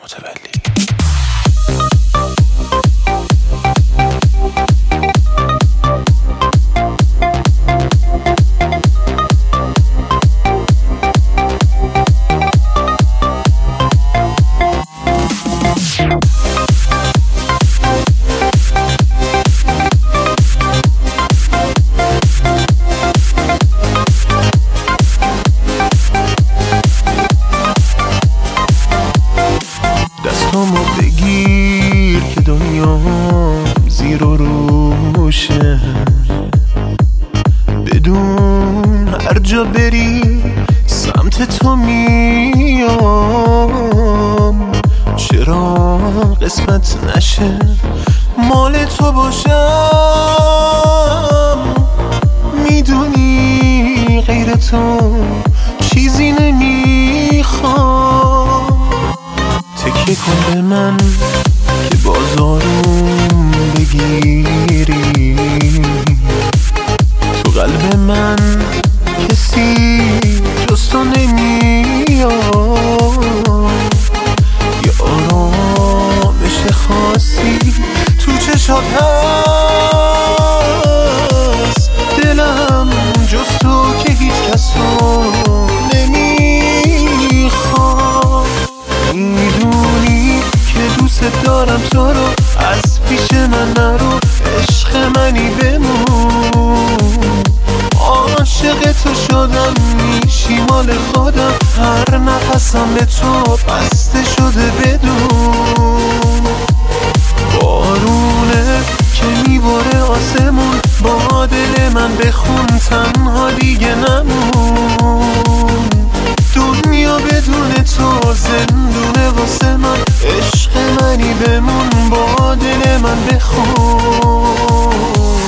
متولی. دستامو بگیر که دنیا زیر و روشه، بدون هر جا بری سمت تو میام. چرا قسمت نشه مال تو باشم؟ میدونی غیر تو چیزی نمیخوام. تکیه کن به من که بازارم بگیری، تو قلب من کسی جز تو نمیاد. یه آرامش خاصی تو چشات هست، دلم جز تو که هیچ کس رو نمیخواد. میدونی که دوست دارم تو رو، از پیش من نرو، عشق منی بمون. عاشق تو شدم، میشی مال خودم، هر نفسم به تو بسته شده بدون. بارونه که میباره آسمون، با دل من بخون تنها دیگه نمون. دنیا بدون تو زندونه واسه من، عشق منی بمون، با دل من بخون.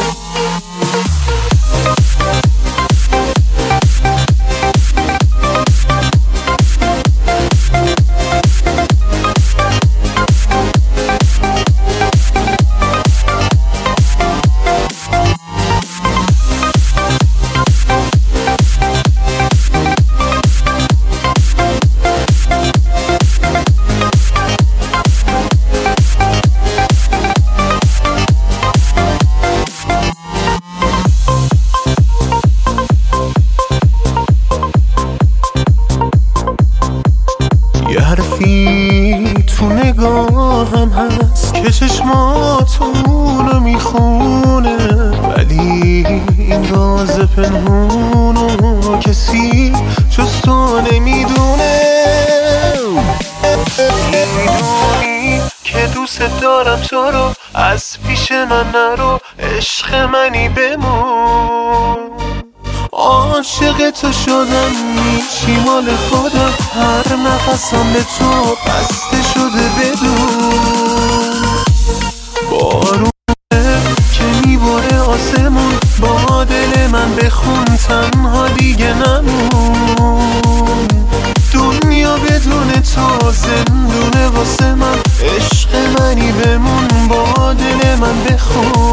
یه حرفی تو نگاهم هست که چشماتونو میخونه، ولی این راز پنهونو کسی جز تو نمیدونه. میدونی که دوست دارم تو رو، از پیش من نرو، عشق منی بمون. عاشق تو شدم، میشی مال خودم، هر نفسم به تو بسته شده بدون. بارونه که میباره آسمون، با دل من بخون تنها دیگه نمون. دنیا بدون تو زندونه واسه من، عشق منی بمون، با دل من بخون.